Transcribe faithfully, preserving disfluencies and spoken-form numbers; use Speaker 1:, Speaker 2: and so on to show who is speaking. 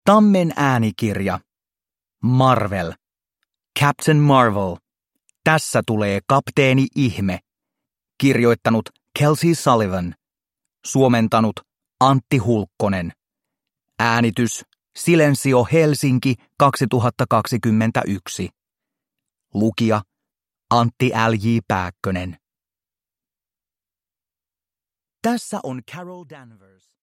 Speaker 1: Tammen äänikirja. Marvel. Captain Marvel. Tässä tulee kapteeni Ihme. Kirjoittanut Kelsey Sullivan. Suomentanut Antti Hulkkonen. Äänitys Silensio Helsinki kaksituhattakaksikymmentäyksi. Lukija Antti L J Pääkkönen. Tässä on Carol Danvers.